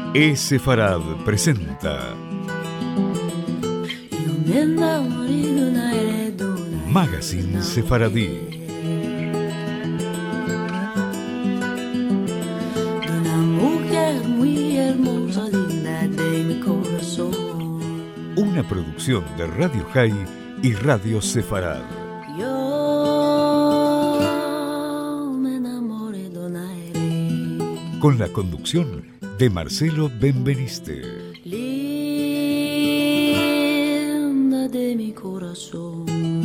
Sefarad presenta Magazine Sefaradí. Una producción de Radio High y Radio Sefarad. Con la conducción de Marcelo Benveniste. Linda de mi corazón.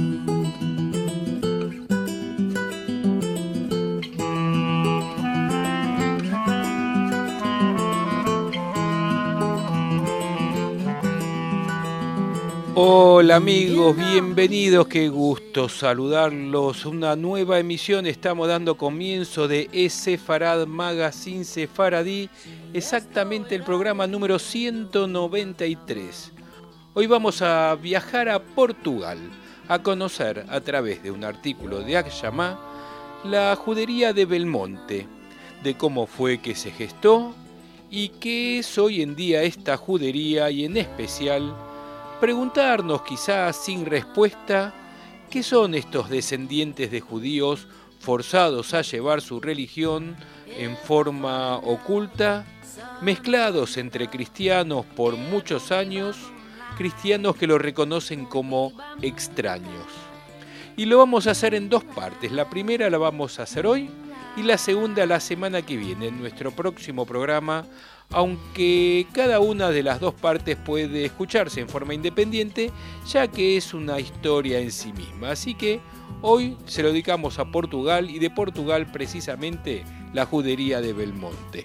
Hola amigos, bienvenidos, qué gusto saludarlos. Una nueva emisión, estamos dando comienzo de Sefarad Magazine Sefaradí, exactamente el programa número 193. Hoy vamos a viajar a Portugal, a conocer a través de un artículo de Akshamá la judería de Belmonte, de cómo fue que se gestó y qué es hoy en día esta judería y en especial preguntarnos, quizás sin respuesta, ¿qué son estos descendientes de judíos forzados a llevar su religión en forma oculta, mezclados entre cristianos por muchos años, cristianos que lo reconocen como extraños? Y lo vamos a hacer en dos partes. La primera la vamos a hacer hoy y la segunda la semana que viene, en nuestro próximo programa, aunque cada una de las dos partes puede escucharse en forma independiente, ya que es una historia en sí misma. Así que hoy se lo dedicamos a Portugal, y de Portugal precisamente la judería de Belmonte.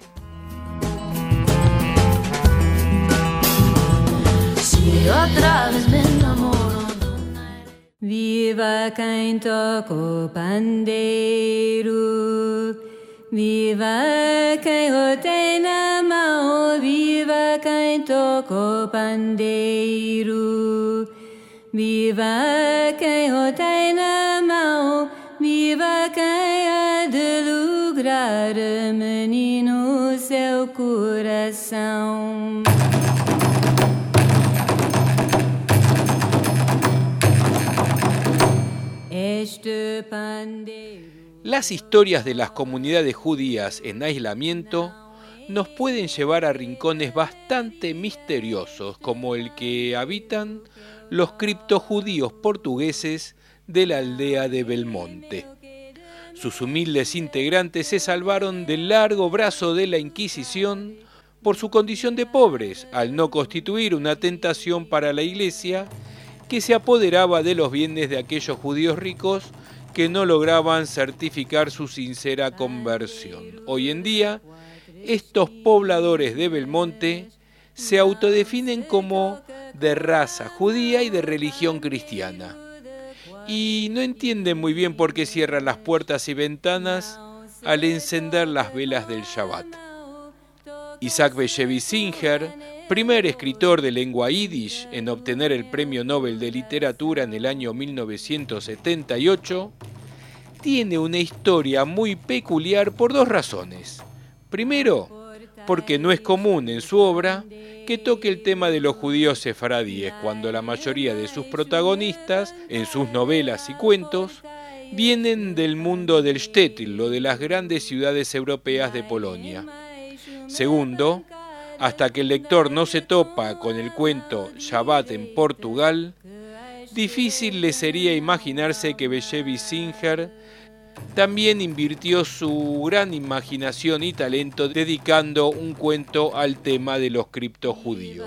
Si otra vez me enamoro. Viva quem toca o pandeiro, viva quem o tem na mão, viva quem toca o pandeiro, viva quem o tem na mão, viva quem há de lograr, menino, seu coração. Las historias de las comunidades judías en aislamiento nos pueden llevar a rincones bastante misteriosos, como el que habitan los criptojudíos portugueses de la aldea de Belmonte. Sus humildes integrantes se salvaron del largo brazo de la Inquisición por su condición de pobres, al no constituir una tentación para la Iglesia, que se apoderaba de los bienes de aquellos judíos ricos que no lograban certificar su sincera conversión. Hoy en día, estos pobladores de Belmonte se autodefinen como de raza judía y de religión cristiana. Y no entienden muy bien por qué cierran las puertas y ventanas al encender las velas del Shabbat. Isaac Bashevis Singer, primer escritor de lengua yiddish en obtener el Premio Nobel de Literatura en el año 1978, tiene una historia muy peculiar por dos razones. Primero, porque no es común en su obra que toque el tema de los judíos sefaradíes, cuando la mayoría de sus protagonistas, en sus novelas y cuentos, vienen del mundo del shtetl, o de las grandes ciudades europeas de Polonia. Segundo, hasta que el lector no se topa con el cuento Shabbat en Portugal, difícil le sería imaginarse que Bashevis Singer también invirtió su gran imaginación y talento dedicando un cuento al tema de los criptojudíos.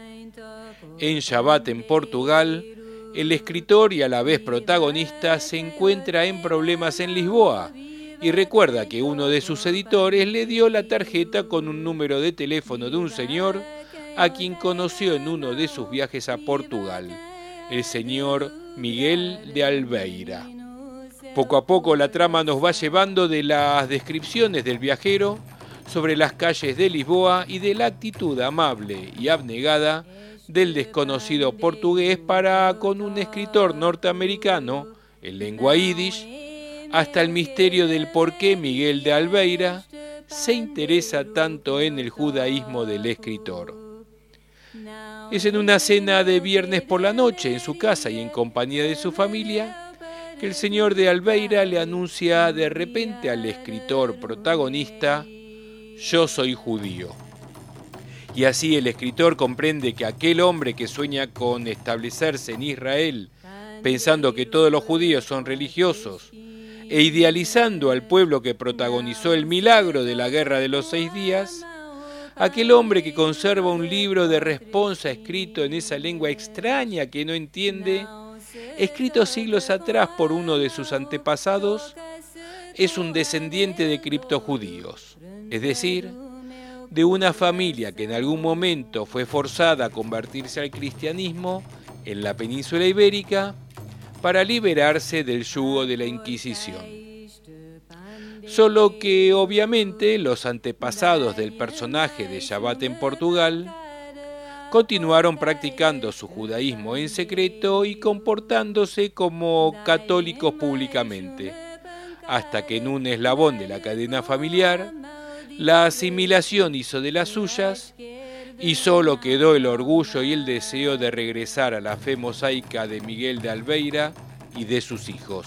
En Shabbat en Portugal, el escritor y a la vez protagonista se encuentra en problemas en Lisboa, y recuerda que uno de sus editores le dio la tarjeta con un número de teléfono de un señor a quien conoció en uno de sus viajes a Portugal, el señor Miguel de Albeira. Poco a poco la trama nos va llevando de las descripciones del viajero sobre las calles de Lisboa y de la actitud amable y abnegada del desconocido portugués para con un escritor norteamericano en lengua yiddish, hasta el misterio del por qué Miguel de Albeira se interesa tanto en el judaísmo del escritor. Es en una cena de viernes por la noche en su casa y en compañía de su familia que el señor de Albeira le anuncia de repente al escritor protagonista: yo soy judío. Y así el escritor comprende que aquel hombre que sueña con establecerse en Israel, pensando que todos los judíos son religiosos, e idealizando al pueblo que protagonizó el milagro de la Guerra de los 6 días, aquel hombre que conserva un libro de responsa escrito en esa lengua extraña que no entiende, escrito siglos atrás por uno de sus antepasados, es un descendiente de criptojudíos, es decir, de una familia que en algún momento fue forzada a convertirse al cristianismo en la península ibérica para liberarse del yugo de la Inquisición. Solo que obviamente los antepasados del personaje de Shabbat en Portugal continuaron practicando su judaísmo en secreto y comportándose como católicos públicamente, hasta que en un eslabón de la cadena familiar la asimilación hizo de las suyas y solo quedó el orgullo y el deseo de regresar a la fe mosaica de Miguel de Albeira y de sus hijos.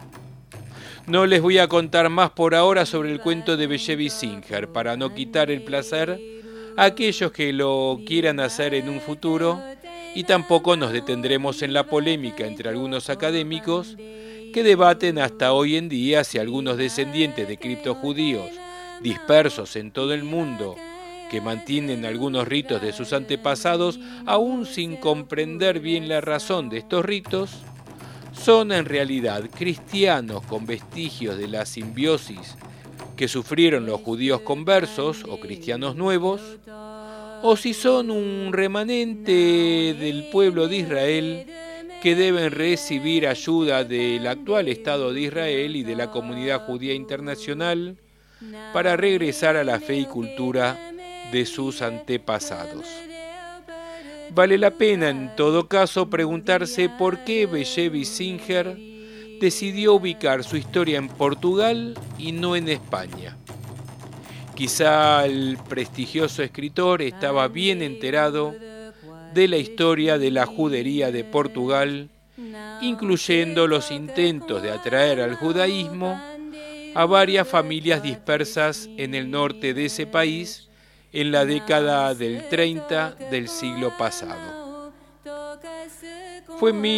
No les voy a contar más por ahora sobre el cuento de Beshevi Singer para no quitar el placer a aquellos que lo quieran hacer en un futuro, y tampoco nos detendremos en la polémica entre algunos académicos que debaten hasta hoy en día si algunos descendientes de criptojudíos dispersos en todo el mundo, que mantienen algunos ritos de sus antepasados, aún sin comprender bien la razón de estos ritos, son en realidad cristianos con vestigios de la simbiosis que sufrieron los judíos conversos o cristianos nuevos, o si son un remanente del pueblo de Israel que deben recibir ayuda del actual Estado de Israel y de la comunidad judía internacional para regresar a la fe y cultura de sus antepasados. Vale la pena en todo caso preguntarse por qué Beshevi Singer decidió ubicar su historia en Portugal y no en España. Quizá el prestigioso escritor estaba bien enterado de la historia de la judería de Portugal, incluyendo los intentos de atraer al judaísmo a varias familias dispersas en el norte de ese país en la década del 30 del siglo pasado. Fue en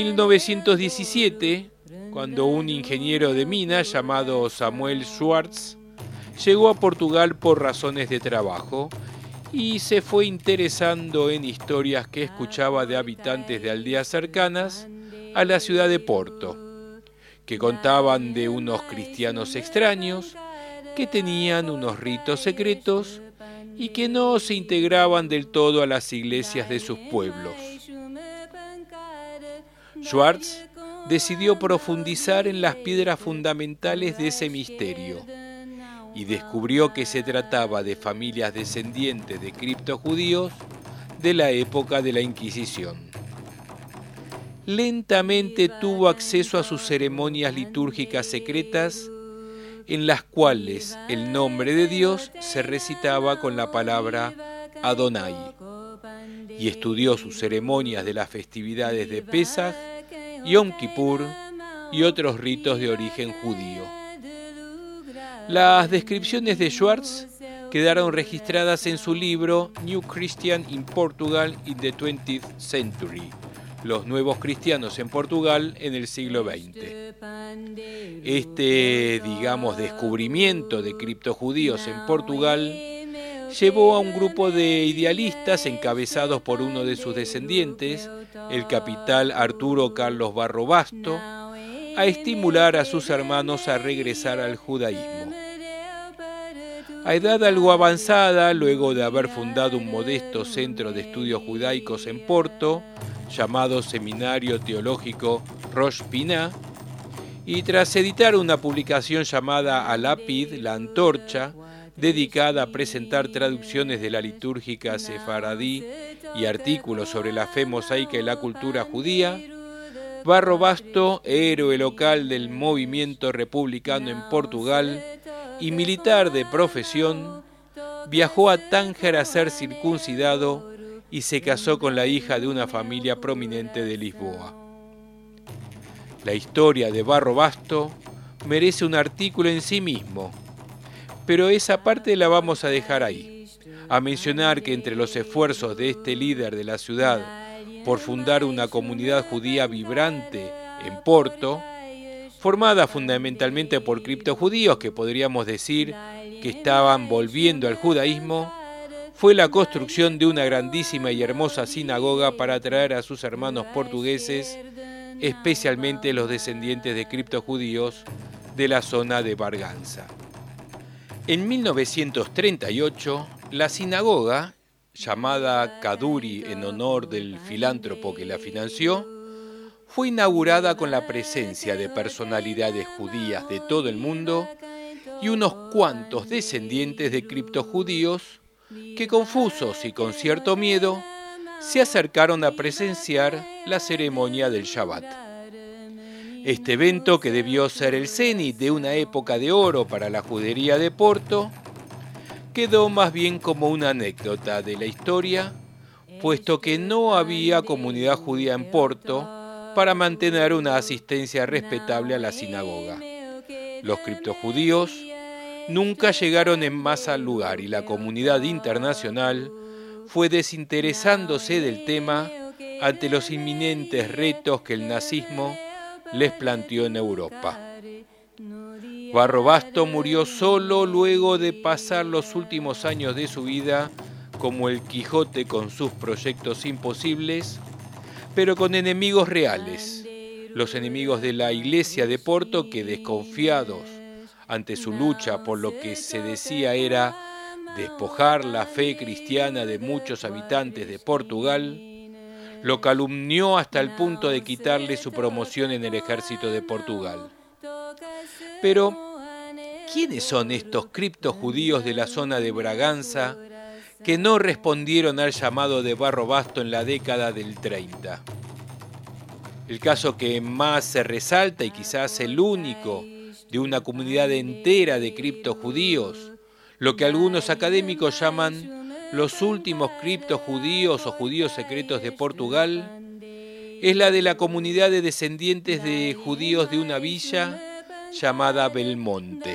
1917 cuando un ingeniero de minas llamado Samuel Schwartz llegó a Portugal por razones de trabajo y se fue interesando en historias que escuchaba de habitantes de aldeas cercanas a la ciudad de Porto, que contaban de unos cristianos extraños, que tenían unos ritos secretos y que no se integraban del todo a las iglesias de sus pueblos. Schwartz decidió profundizar en las piedras fundamentales de ese misterio y descubrió que se trataba de familias descendientes de criptojudíos de la época de la Inquisición. Lentamente tuvo acceso a sus ceremonias litúrgicas secretas, en las cuales el nombre de Dios se recitaba con la palabra Adonai, y estudió sus ceremonias de las festividades de Pesaj, Yom Kippur y otros ritos de origen judío. Las descripciones de Schwartz quedaron registradas en su libro New Christian in Portugal in the 20th Century, Los nuevos cristianos en Portugal en el siglo XX. Este, descubrimiento de criptojudíos en Portugal llevó a un grupo de idealistas encabezados por uno de sus descendientes, el capital Arturo Carlos Barrobasto, a estimular a sus hermanos a regresar al judaísmo. A edad algo avanzada, luego de haber fundado un modesto centro de estudios judaicos en Porto, llamado Seminario Teológico Rosh Pinah, y tras editar una publicación llamada Alapid, la Antorcha, dedicada a presentar traducciones de la litúrgica sefaradí y artículos sobre la fe mosaica y la cultura judía, Barrobasto, héroe local del movimiento republicano en Portugal, y militar de profesión, viajó a Tánger a ser circuncidado y se casó con la hija de una familia prominente de Lisboa. La historia de Barrobasto merece un artículo en sí mismo, pero esa parte la vamos a dejar ahí, a mencionar que entre los esfuerzos de este líder de la ciudad por fundar una comunidad judía vibrante en Porto, formada fundamentalmente por criptojudíos que podríamos decir que estaban volviendo al judaísmo, fue la construcción de una grandísima y hermosa sinagoga para atraer a sus hermanos portugueses, especialmente los descendientes de criptojudíos de la zona de Bragança. En 1938, la sinagoga, llamada Kaduri en honor del filántropo que la financió, fue inaugurada con la presencia de personalidades judías de todo el mundo y unos cuantos descendientes de criptojudíos que, confusos y con cierto miedo, se acercaron a presenciar la ceremonia del Shabbat. Este evento, que debió ser el cenit de una época de oro para la judería de Porto, quedó más bien como una anécdota de la historia, puesto que no había comunidad judía en Porto para mantener una asistencia respetable a la sinagoga. Los criptojudíos nunca llegaron en masa al lugar y la comunidad internacional fue desinteresándose del tema ante los inminentes retos que el nazismo les planteó en Europa. Barrobasto murió solo luego de pasar los últimos años de su vida como el Quijote con sus proyectos imposibles, pero con enemigos reales, los enemigos de la Iglesia de Porto, que, desconfiados ante su lucha por lo que se decía era despojar la fe cristiana de muchos habitantes de Portugal, lo calumnió hasta el punto de quitarle su promoción en el ejército de Portugal. Pero, ¿quiénes son estos criptojudíos de la zona de Bragança que no respondieron al llamado de Barrobasto en la década del 30? El caso que más se resalta, y quizás el único de una comunidad entera de criptojudíos, lo que algunos académicos llaman los últimos criptojudíos o judíos secretos de Portugal, es la de la comunidad de descendientes de judíos de una villa llamada Belmonte.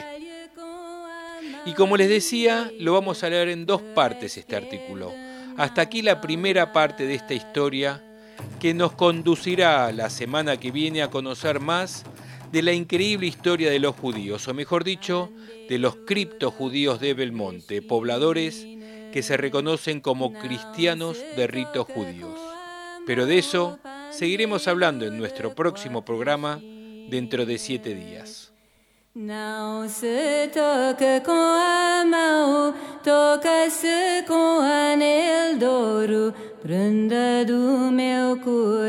Y como les decía, lo vamos a leer en dos partes este artículo. Hasta aquí la primera parte de esta historia, que nos conducirá la semana que viene a conocer más de la increíble historia de los judíos, o mejor dicho, de los criptojudíos de Belmonte, pobladores que se reconocen como cristianos de ritos judíos. Pero de eso seguiremos hablando en nuestro próximo programa dentro de 7 días. Não se toca com a mão, toca-se com anel de ouro, prenda do meu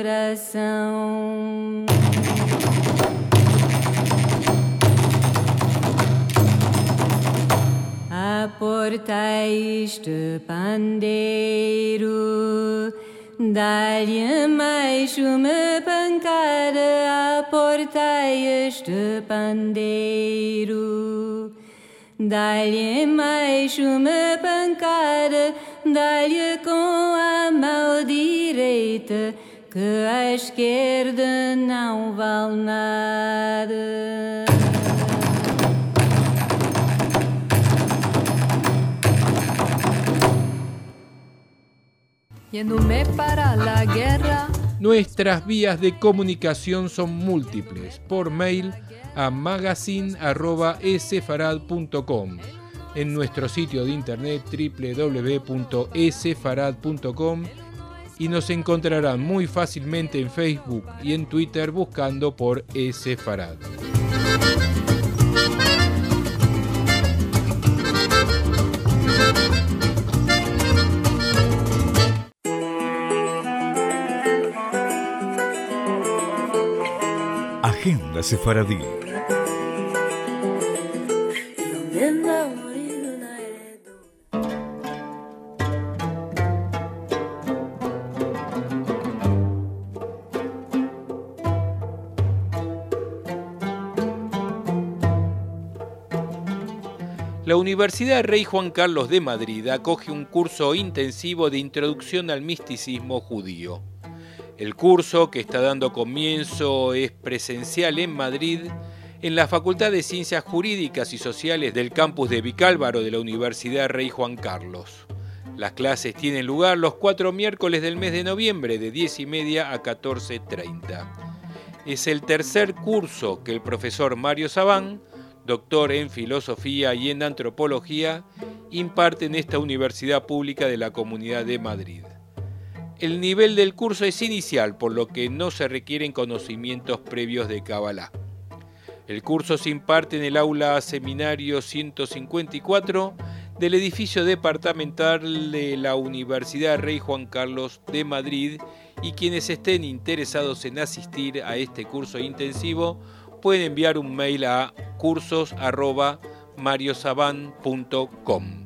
coração. Aportai este pandeiro, dá-lhe mais uma pancada, aportai este pandeiro. Dá-lhe mais uma pancada, dá-lhe com a mão direita, que a esquerda não vale nada. Yéndome para la guerra. Nuestras vías de comunicación son múltiples. Por mail a magazine@esefarad.com, en nuestro sitio de internet www.esefarad.com, y nos encontrarán muy fácilmente en Facebook y en Twitter buscando por Esefarad. Agenda Sefaradí. La Universidad Rey Juan Carlos de Madrid acoge un curso intensivo de introducción al misticismo judío. El curso, que está dando comienzo, es presencial en Madrid, en la Facultad de Ciencias Jurídicas y Sociales del campus de Vicálvaro de la Universidad Rey Juan Carlos. Las clases tienen lugar los 4 miércoles del mes de noviembre, de 10:30 a 14:30. Es el tercer curso que el profesor Mario Sabán, doctor en Filosofía y en Antropología, imparte en esta universidad pública de la Comunidad de Madrid. El nivel del curso es inicial, por lo que no se requieren conocimientos previos de Kabbalah. El curso se imparte en el aula Seminario 154 del edificio departamental de la Universidad Rey Juan Carlos de Madrid, y quienes estén interesados en asistir a este curso intensivo pueden enviar un mail a cursos@mariosaban.com.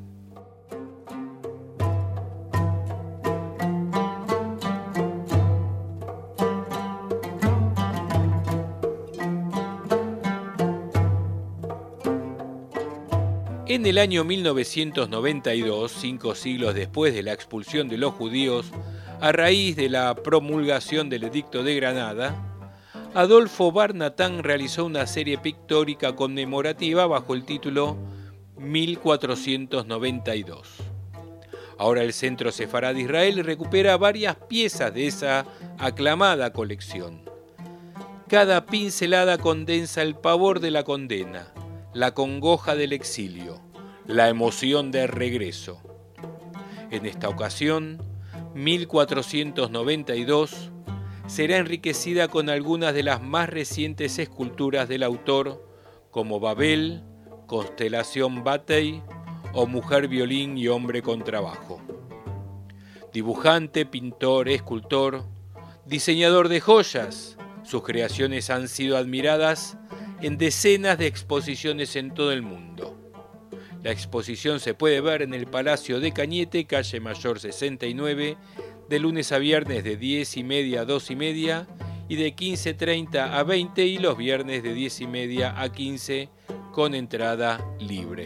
En el año 1992, 5 siglos después de la expulsión de los judíos, a raíz de la promulgación del Edicto de Granada, Adolfo Barnatán realizó una serie pictórica conmemorativa bajo el título 1492. Ahora el Centro Sefarad de Israel recupera varias piezas de esa aclamada colección. Cada pincelada condensa el pavor de la condena, la congoja del exilio, la emoción del regreso. En esta ocasión, 1492 será enriquecida con algunas de las más recientes esculturas del autor, como Babel, Constelación Batey o Mujer Violín y Hombre con Trabajo. Dibujante, pintor, escultor, diseñador de joyas, sus creaciones han sido admiradas en decenas de exposiciones en todo el mundo. La exposición se puede ver en el Palacio de Cañete, calle Mayor 69, de lunes a viernes de 10:30 a 2:30 y de 15:30 a 20, y los viernes de 10:30 a 15 con entrada libre.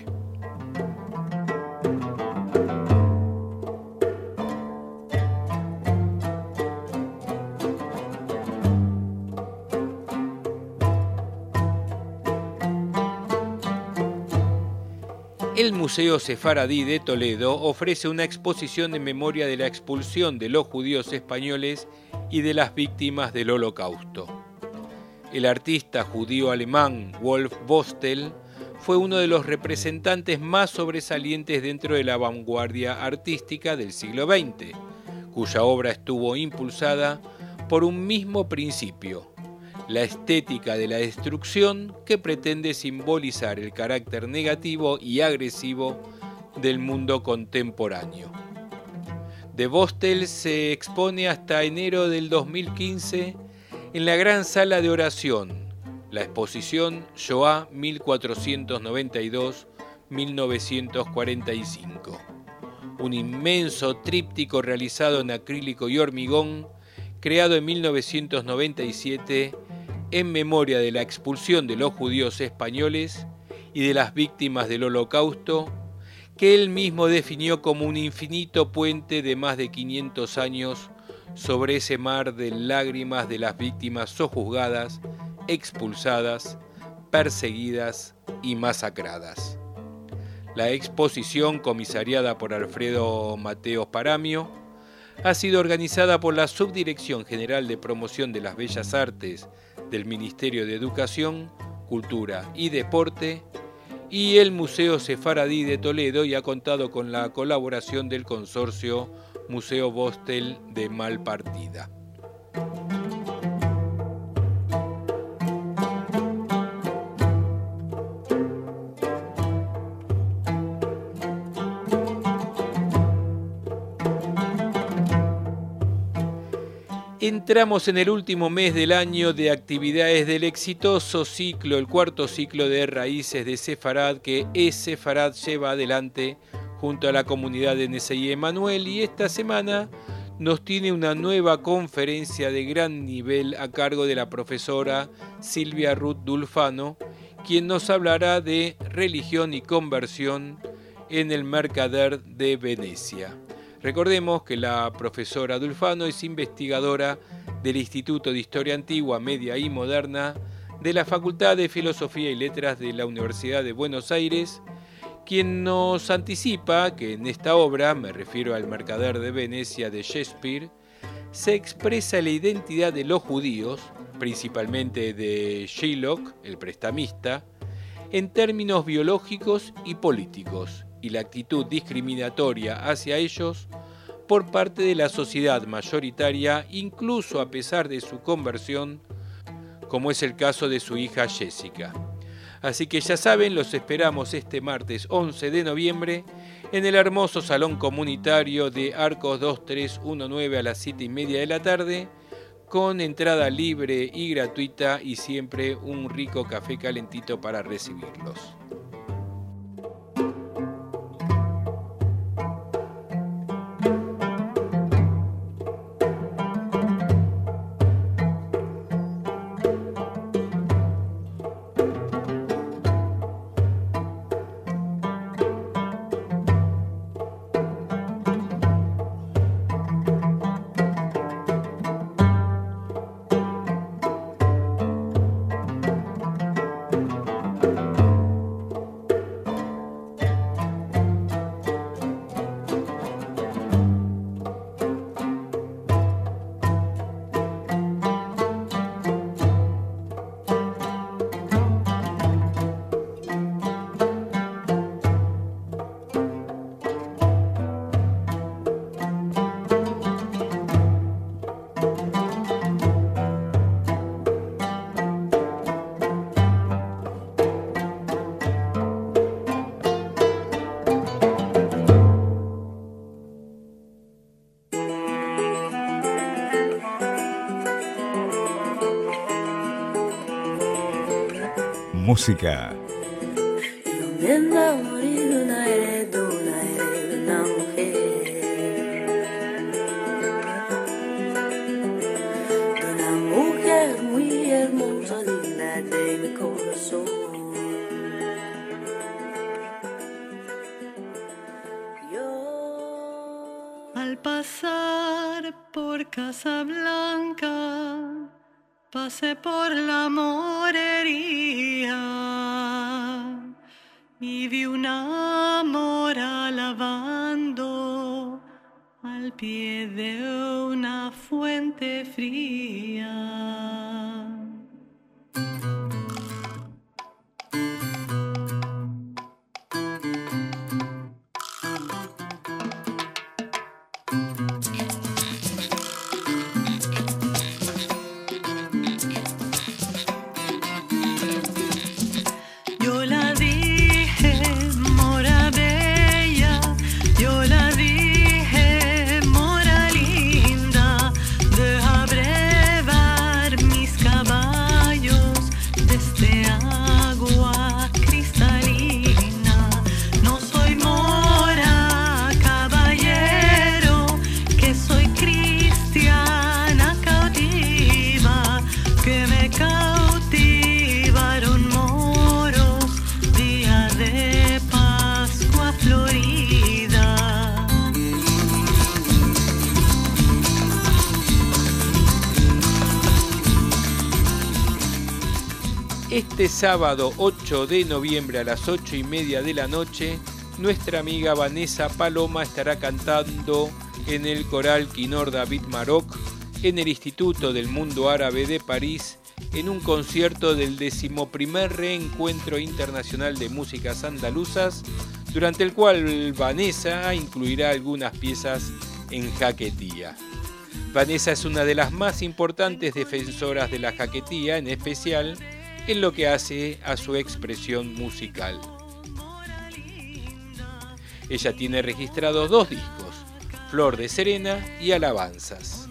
El Museo Sefaradí de Toledo ofrece una exposición en memoria de la expulsión de los judíos españoles y de las víctimas del Holocausto. El artista judío alemán Wolf Bostel fue uno de los representantes más sobresalientes dentro de la vanguardia artística del siglo XX, cuya obra estuvo impulsada por un mismo principio: la estética de la destrucción, que pretende simbolizar el carácter negativo y agresivo del mundo contemporáneo. De Bostel se expone hasta enero del 2015 en la Gran Sala de Oración, la exposición Shoah 1492-1945. Un inmenso tríptico realizado en acrílico y hormigón, creado en 1997 en memoria de la expulsión de los judíos españoles y de las víctimas del Holocausto, que él mismo definió como un infinito puente de más de 500 años sobre ese mar de lágrimas de las víctimas sojuzgadas, expulsadas, perseguidas y masacradas. La exposición, comisariada por Alfredo Mateos Paramio, ha sido organizada por la Subdirección General de Promoción de las Bellas Artes del Ministerio de Educación, Cultura y Deporte y el Museo Sefaradí de Toledo, y ha contado con la colaboración del consorcio Museo Bostel de Malpartida. Entramos en el último mes del año de actividades del exitoso ciclo, el cuarto ciclo de Raíces de Sefarad, que Sefarad lleva adelante junto a la comunidad de Nesei Emanuel, y esta semana nos tiene una nueva conferencia de gran nivel a cargo de la profesora Silvia Ruth Dulfano, quien nos hablará de religión y conversión en el Mercader de Venecia. Recordemos que la profesora Dulfano es investigadora del Instituto de Historia Antigua, Media y Moderna de la Facultad de Filosofía y Letras de la Universidad de Buenos Aires, quien nos anticipa que en esta obra, me refiero al Mercader de Venecia de Shakespeare, se expresa la identidad de los judíos, principalmente de Shylock, el prestamista, en términos biológicos y políticos, y la actitud discriminatoria hacia ellos por parte de la sociedad mayoritaria, incluso a pesar de su conversión, como es el caso de su hija Jessica. Así que ya saben, los esperamos este martes 11 de noviembre en el hermoso salón comunitario de Arcos 2319 a las 7:30 de la tarde, con entrada libre y gratuita y siempre un rico café calentito para recibirlos. Música. Al pasar por Casablanca, pasé por la morería y vi una mora lavando al pie de una fuente fría. Este sábado 8 de noviembre a las 8:30 de la noche, nuestra amiga Vanessa Paloma estará cantando en el coral Quinor David Maroc en el Instituto del Mundo Árabe de París en un concierto del 11º Reencuentro Internacional de Músicas Andaluzas, durante el cual Vanessa incluirá algunas piezas en jaquetía. Vanessa es una de las más importantes defensoras de la jaquetía, en especial en lo que hace a su expresión musical. Ella tiene registrados 2 discos, Flor de Serena y Alabanzas.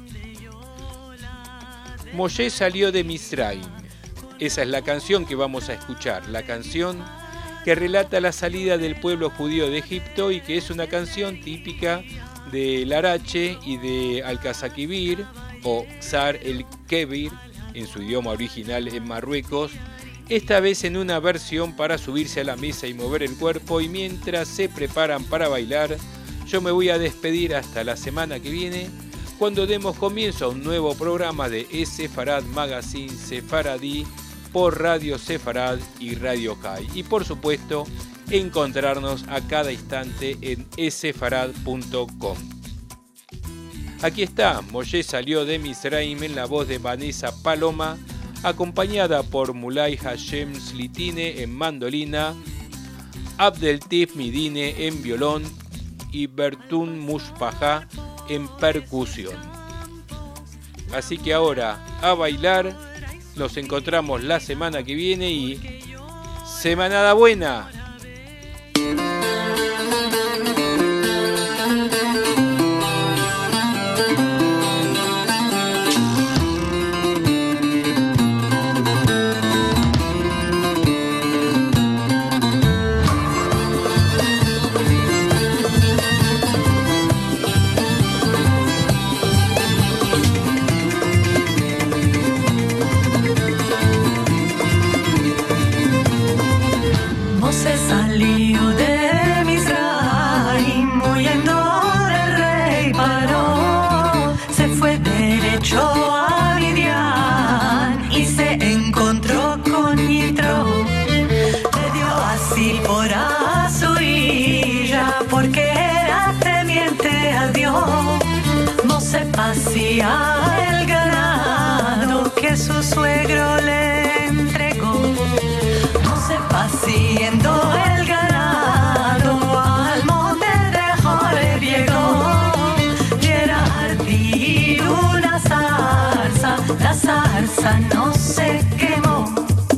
Moshe salió de Misraim. Esa es la canción que vamos a escuchar, la canción que relata la salida del pueblo judío de Egipto y que es una canción típica del Arache y de Al-Kazakibir o Ksar el-Kebir en su idioma original en Marruecos, esta vez en una versión para subirse a la mesa y mover el cuerpo, y mientras se preparan para bailar, yo me voy a despedir hasta la semana que viene, cuando demos comienzo a un nuevo programa de Sefarad Magazine Sefaradí por Radio Sefarad y Radio High. Y por supuesto, encontrarnos a cada instante en sefarad.com. Aquí está, Moshe salió de Misraim en la voz de Vanessa Paloma, acompañada por Mulay Hashem Slitine en mandolina, Abdeltif Midine en violón y Bertun Mushpaha en percusión. Así que ahora a bailar, nos encontramos la semana que viene y ¡semanada buena! Hacía el ganado que su suegro le entregó. No se paciendo el ganado, al monte de Joreb llegó. Y era ardido una zarza, la zarza no se quemó.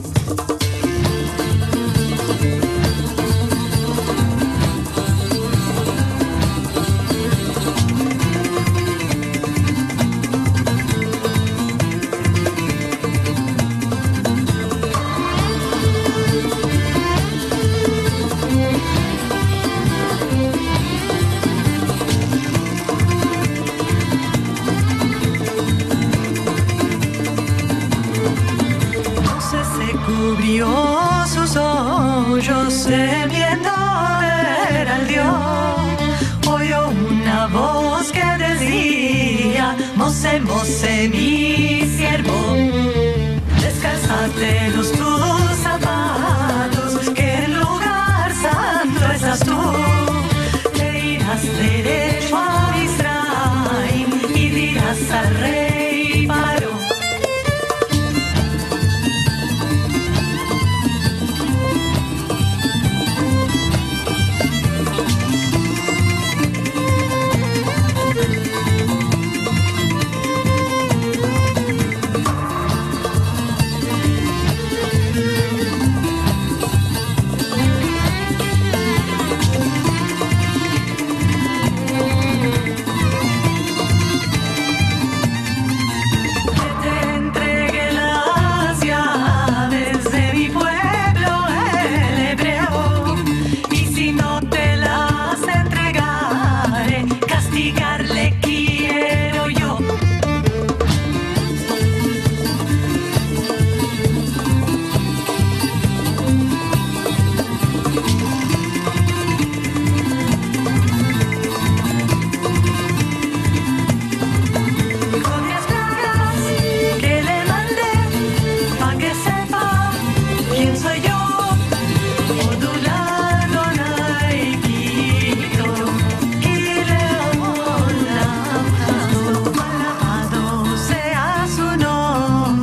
Sus ojos viendo ver al Dios, oyó una voz que decía: Moshe, Moshe, mi siervo, descálzate tus zapatos, que en lugar santo estás tú. Te irás derecho a Misraim y dirás al rey Paró.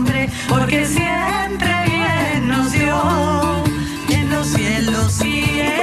Porque siempre bien nos dio en los cielos y en